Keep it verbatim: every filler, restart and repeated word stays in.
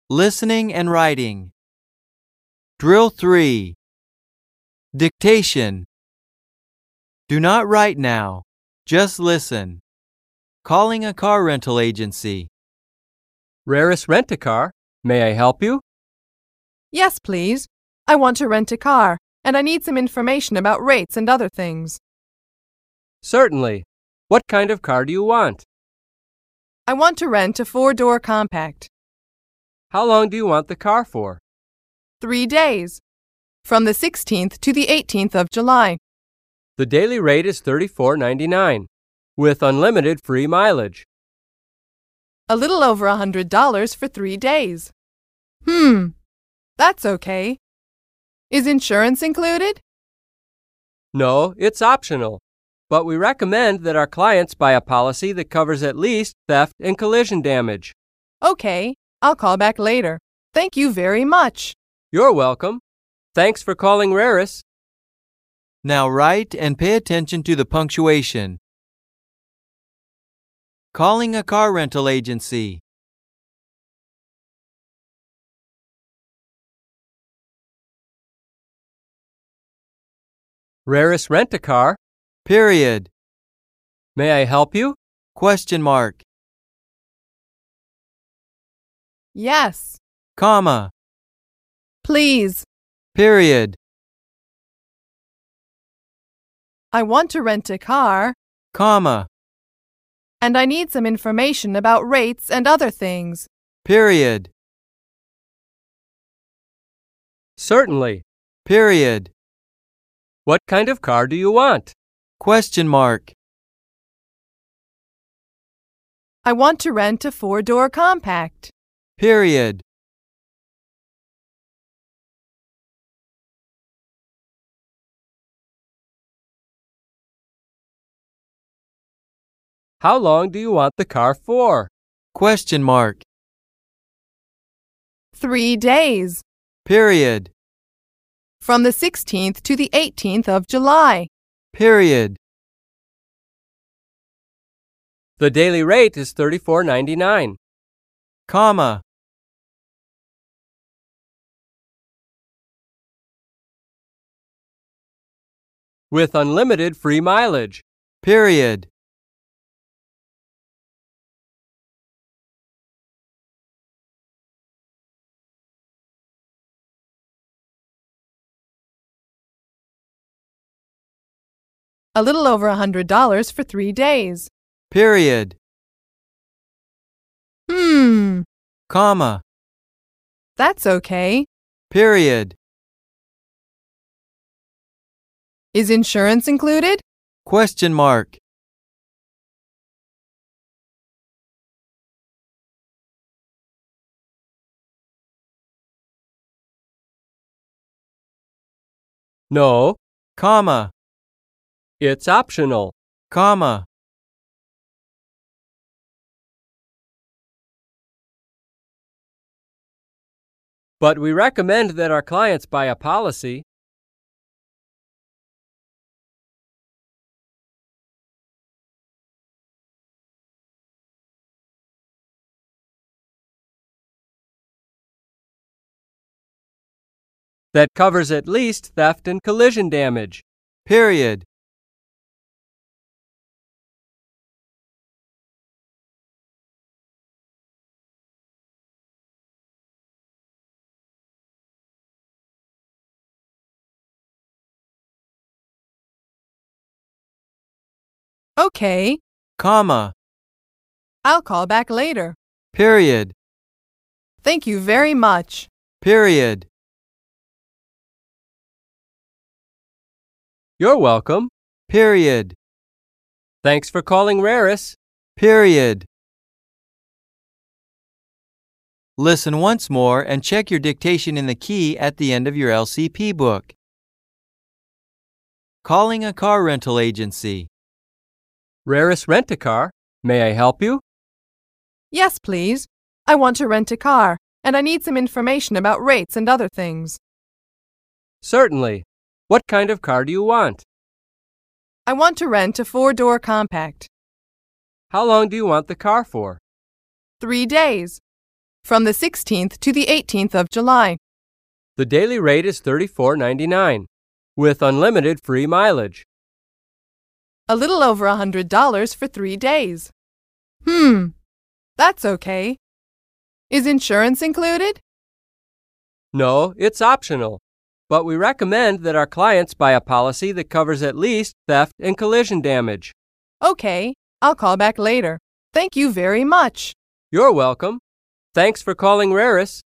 Listening and writing. Drill three. Dictation. Do not write now. Just listen. Calling a car rental agency. Raris Rent-A-Car. May I help you? Yes, please. I want to rent a car, and I need some information about rates and other things. Certainly. What kind of car do you want? I want to rent a four-door compact. How long do you want the car for? Three days. From the sixteenth to the eighteenth of July. The daily rate is thirty-four ninety-nine, with unlimited free mileage. A little over a hundred dollars for three days. Hmm, that's okay. Is insurance included? No, it's optional, but we recommend that our clients buy a policy that covers at least theft and collision damage. Okay, I'll call back later. Thank you very much. You're welcome. Thanks for calling Raris. Now write and pay attention to the punctuation. Calling a car rental agency. Raris Rent-A-Car. Period. May I help you? Question mark. Yes. Comma. Please. Period. I want to rent a car, Comma. and I need some information about rates and other things. Period. Certainly. Period. What kind of car do you want? Question mark. I want to rent a four-door compact. Period. How long do you want the car for? Question mark. Three days. Period. From the sixteenth to the eighteenth of July. Period. The daily rate is thirty-four ninety-nine. Comma. With unlimited free mileage. Period. A little over a hundred dollars for three days. Period. Hmm, Comma. that's okay. Period. Is insurance included? Question mark. No, Comma. it's optional. Comma. But we recommend that our clients buy a policy that covers at least theft and collision damage. Period. Okay, Comma. I'll call back later. Period. Thank you very much. Period. You're welcome. Period. Thanks for calling Raris. Period. Listen once more and check your dictation in the key at the end of your L C P book. Calling a car rental agency. Raris Rent-A-Car. May I help you? Yes, please. I want to rent a car, and I need some information about rates and other things. Certainly. What kind of car do you want? I want to rent a four-door compact. How long do you want the car for? Three days. from the sixteenth to the eighteenth of July. The daily rate is thirty-four ninety-nine, with unlimited free mileage. A little over one hundred dollars for three days. Hmm, that's okay. Is insurance included? No, it's optional, but we recommend that our clients buy a policy that covers at least theft and collision damage. Okay, I'll call back later. Thank you very much. You're welcome. Thanks for calling Raris.